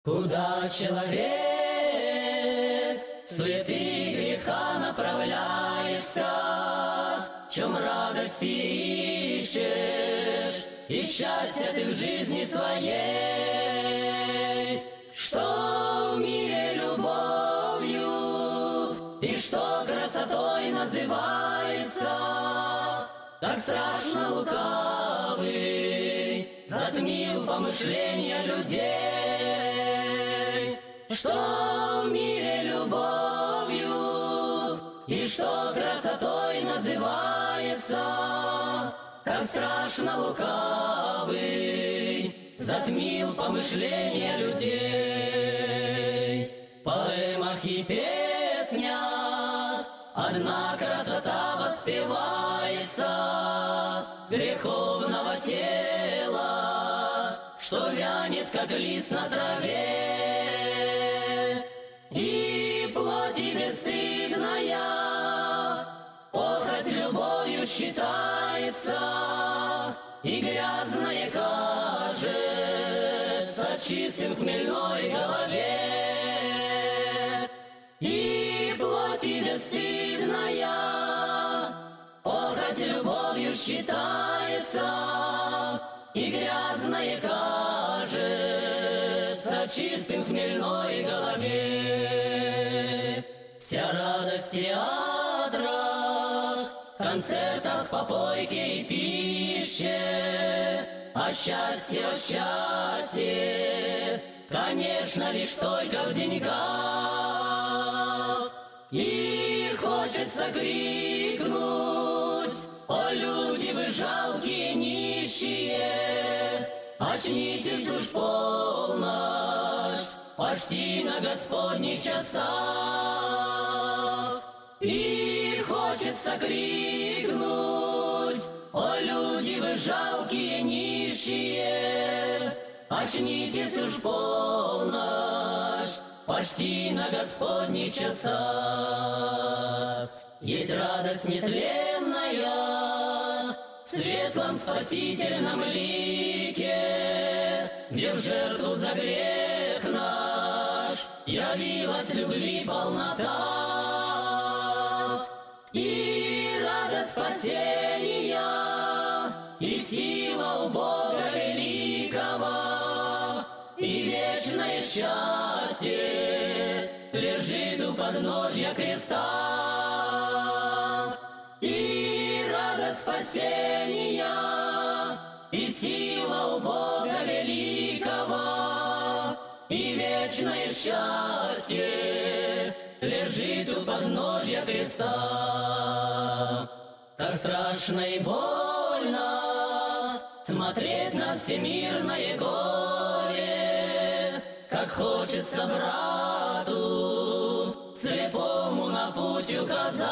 Куда человек суеты греха направляешься, в чем радости ищешь, и счастья ты в жизни своей, что в мире любовью и что красотой называется, так страшно лукавый затмил помышления людей, что в мире любовью и что красотой называется, как страшно лукавый затмил помышления людей. В поэмах и песнях одна красота воспевается греховного тела, что вянет, как лист на траве, и плоти бесстыдная похоть любовью считается, и грязное кажется чистым в хмельной голове, и плоти бесстыдная похоть любовью считается, и грязное кажется чистым в хмельной голове. Вся радость в театрах, концертах, попойке и пище, а счастье, конечно, лишь только в деньгах. И хочется крикнуть: о, люди вы жалкие нищие, очнитесь уж полночь, почти на Господних часах. И хочется крикнуть: о, люди вы жалкие нищие, очнитесь уж полночь, почти на Господних часах. Есть радость нетленная в светлом спасительном лике, где в жертву за грех наш явилась любви полнота, и радость спасения, и сила у Бога великого, и вечное счастье лежит у подножья креста, и радость спасения, и сила у Бога великого, и вечное счастье лежит у подножья креста. Как страшно и больно смотреть на всемирное горе, как хочется брату слепому на путь указать.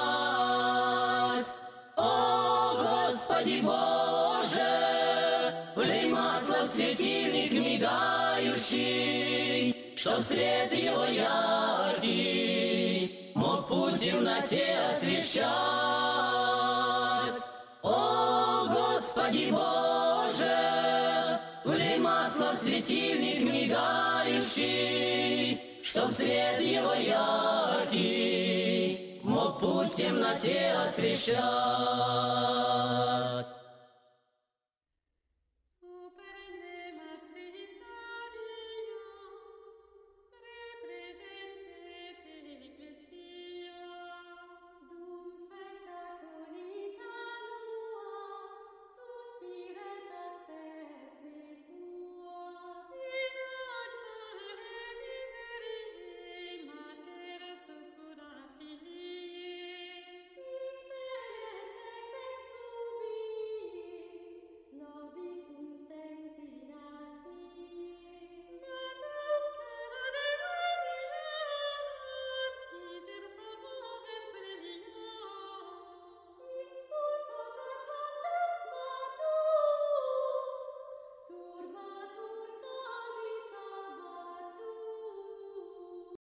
О, Господи Боже, влей масло в светильник мигающий, чтоб свет его яркий мог путь в темноте освещать. О, Господи Боже, влей масло в светильник мигающий, чтоб свет его яркий мог путь в темноте освещать.